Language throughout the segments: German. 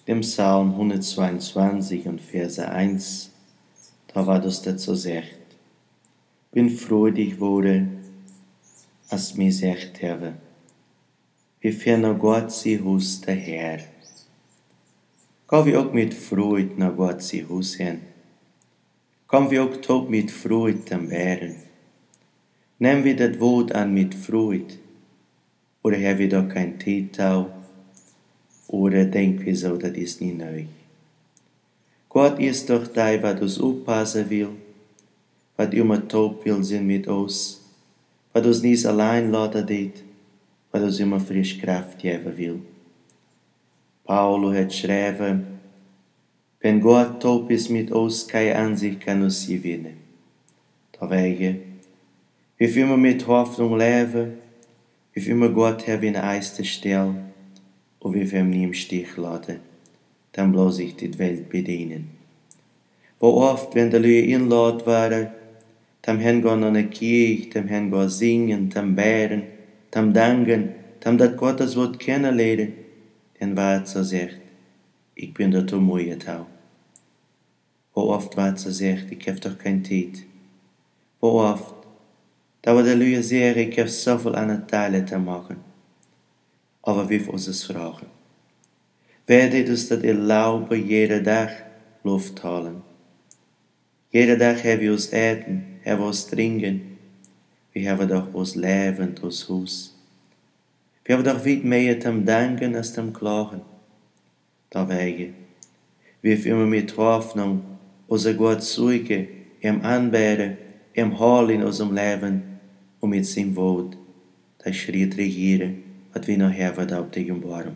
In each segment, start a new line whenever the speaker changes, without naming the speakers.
dem Psalm 122 und Verse 1, da war das dazu sagt, bin freudig wurde, als mir sagt habe, wie fern Gott sie Hus der Herr. Kan vi ook met vreugd naar God sie Hus hen? Kan vi ook tot met vreugd den bären? Nehmen wir das Wort an mit Freude? Oder haben wir doch kein Titel? Oder denken wir so, das ist nicht neu? Gott ist doch da, was uns aufpassen will, was immer top will sein mit uns, was uns nicht allein lassen wird, was uns immer frisch Kraft geben will. Paulo hat geschrieben, wenn Gott top ist mit uns, keine Ansicht kann uns gewinnen. Deswegen, wie wir mit Hoffnung leben, wie wir Gott haben in der ersten Stelle und wie wir ihn nie im Stich lassen, dann bloß ich die Welt bedienen. Wo oft, wenn die Leute inlaut waren, dann haben wir an der Kirche, dann haben wir singen, dann bären, dann danken, dann das Gottes Wort kennenlernen, dann war es so sagt, ich bin da zu müde tau. Wo oft war es so sagt, ich hab doch kein Zeit. Wo oft, da war der Leute sehr, ich hab so viel an der Teile zu machen. Aber wie wir uns es fragen. Werdet uns das erlauben, jeden Tag Luft holen. Jeden Tag haben wir uns eten, haben wir uns trinken. Wir haben doch uns Leben, uns Haus. Wir haben doch weit mehr zum Danken als zum Klagen. Deswegen, wir immer mit Hoffnung unser Gott suchen, ihm anbeten, ihm holen in unserem Leben und mit seinem Wort das Schritt regieren, was wir noch haben auf dem Baum.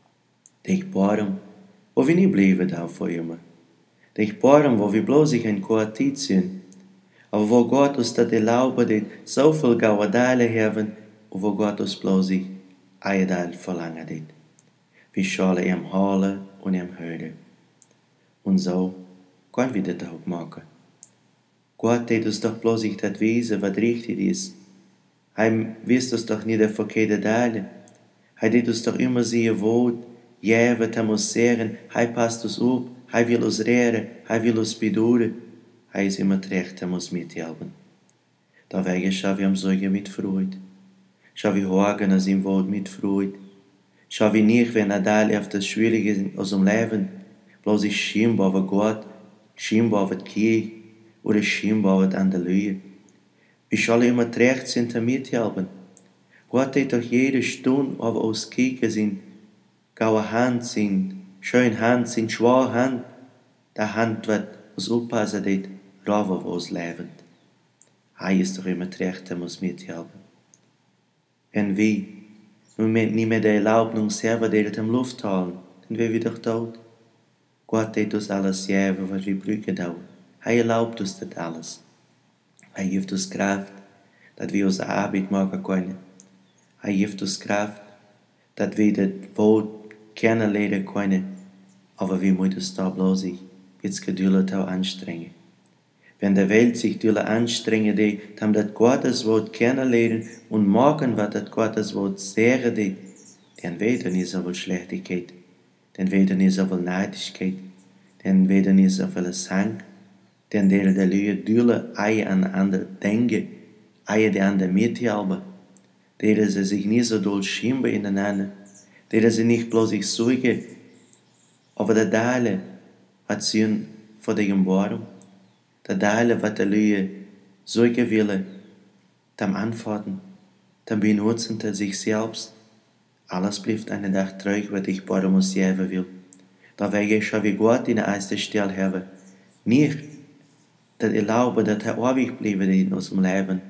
Den Baum, wo wir nicht bleiben da für immer. Den Baum, wo wir bloß in Quartier sind, aber wo Gott uns das erlaubt, so viel Gaudeile haben, und wo Gott uns bloß ein verlangt. Wir sollen ihm holen und ihm hören. Und so können wir das auch machen. Gott hat uns doch bloß das wissen, was richtig ist. Er wisst uns doch nicht der verkehrte Teile. Er hat uns doch immer sein Wort, ja, was er muss sagen, er passt uns auf, er will uns rehren, er will uns bedauern. Er ist immer recht, er muss mithelfen. Deswegen schauen wir ihm Sorge mit Freude. Schauen wir hören an sein Wort mit Freude. Schauen wir nicht, wenn er Teil auf das Schwierige ist aus dem Leben, bloß ist scheinbar über Gott, scheinbar über die Kirche oder scheinbar über andere Leute. Wir sollen immer recht sind, mithelfen. Gott hat doch jede Stunde auf uns kicken, sind gaue Hand, sind schöne Hand, sind schwache Hand, der Hand wird uns aufpassen, das rauf auf uns leben. Er ist doch immer recht, er muss mithelfen. Wenn wir nun nicht mehr die Erlaubnis selber, die in Luft holen, dann wären wir doch tot. Gott hat uns alles geben, was wir brauchen. Er erlaubt uns das alles. Er gibt uns Kraft, dass wir unsere Arbeit machen können. Er gibt uns Kraft, dass wir das Wort kennenlernen können. Aber wir müssen uns da bloß jetzt geduldig anstrengen. Wenn die Welt sich anstrengen, dann das Gottes Wort kennenlernen und machen, was das Gottes Wort sagen, dann wird nicht so viel Schlechtigkeit, dann wird nicht so viel Neidigkeit, dann wird nicht so viel Sang, dann werden die Leute an andere denken, die andere mithelfen, deren sie sich nicht so doll schimpfen ineinander, deren sie nicht bloß sich sorgen, aber der Teile, was sie vor dem Baum, der Teile, was die Leute sorgen wollen, dann antworten, dann benutzen sie sich selbst. Alles bleibt einen Tag treu, was ich Baum uns geben will. Deswegen schaue wie Gott in der ersten Stelle haben. Nicht, dass erlauben, dass er ewig bleiben in unserem Leben.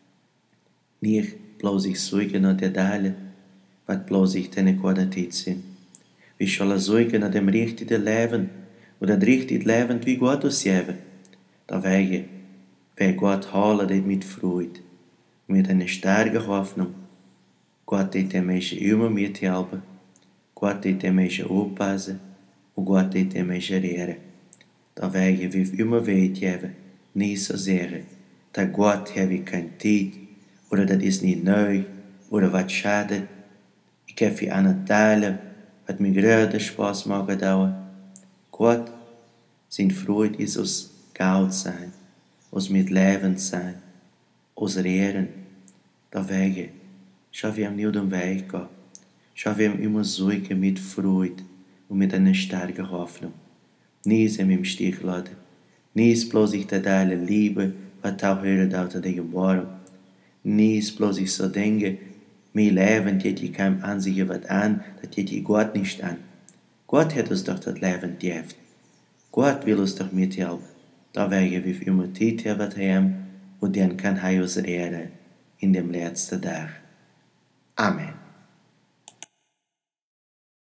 Nicht bloß ich sorgen nach der Teile, was bloß ich deine Qualität sind. Wir sollen sorgen nach dem richtigen Leben, oder das richtige Leben, wie Gott uns geben. Deswegen, wer Gott holen, mit Freude, mit einer starken Hoffnung. Gott wird den Menschen immer mithelfen, Gott wird den Menschen aufpassen und Gott wird den Menschen rehren. Deswegen will ich immer weitergeben, nicht so sehr, dass Gott habe keine Zeit, oder das ist nicht neu, oder was schadet. Ich habe für andere Teile, hat mir gerade Spaß machen dauern. Gott, sein Freude ist aus Gaut sein, aus mit Leben sein, aus Rehren. Deswegen, schau wir ihm nicht den Weg gehen. Schau wir ihm immer suchen mit Freude und mit einer starken Hoffnung. Nie ist ihm im Stich lassen. Nie ist bloß ich der Teile Liebe, was auch hören dauert der Geboren. Nie ist bloß ich so denke, mein Leben geht ich keinem an sich was an, das geht ich Gott nicht an. Gott hat uns doch das Leben gegeben. Gott will uns doch mithelfen. Da wegen wir immer Zeit haben und dann kann er uns retten in dem letzten Tag. Amen.